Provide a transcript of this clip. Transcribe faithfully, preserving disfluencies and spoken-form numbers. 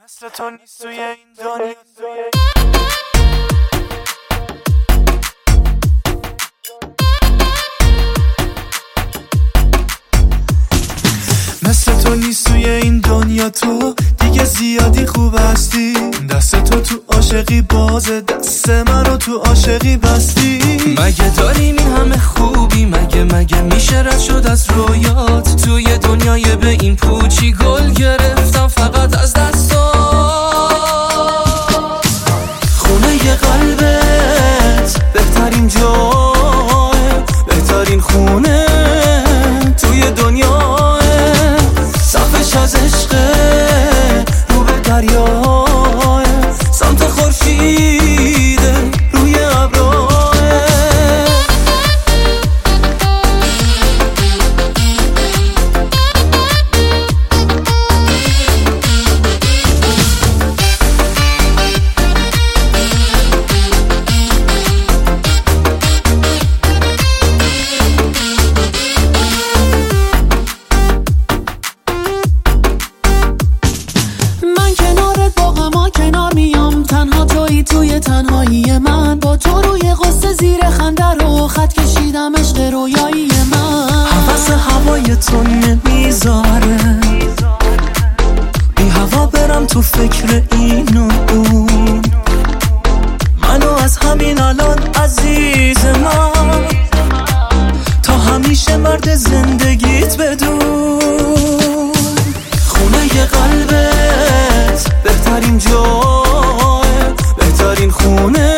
مثل تو نیست توی این دنیا. مثل تو نیست توی این دنیا، تو دیگه زیادی خوب هستی. دست تو تو عاشقی بازه، دست منو تو عاشقی بستی. مگه داریم این همه خوبی؟ مگه مگه میشه رد شد از رویات؟ توی دنیای به این پوچی گل گرفتم فقط از دستات. خونه ی قلبت بهترین جاه، بهترین خونه توی دنیا. صفش از عشقه رو به دریا، سمت خورشیده روی ابراه. توی تنهایی من با تو روی قصه زیر خنده رو خط کشیدم عشق رویایی من. حوث هوای تو نمیذاره بی هوا برم تو فکر این و اون. منو از همین الان عزیز من تا همیشه مرد زندگیت بدون. خونه ی قلبت بهترین جا، بهترین خونه